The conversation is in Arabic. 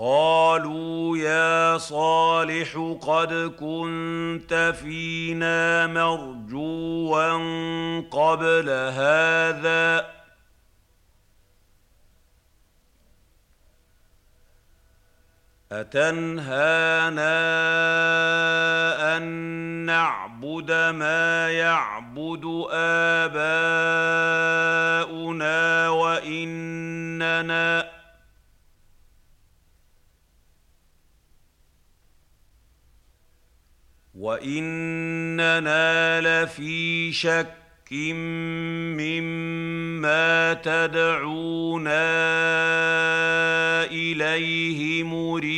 قالوا يا صالح قد كنت فينا مرجوا قبل هذا أتنهانا أن نعبد ما يعبد آباؤنا وإننا لفي شك مما تدعونا إليه مريب.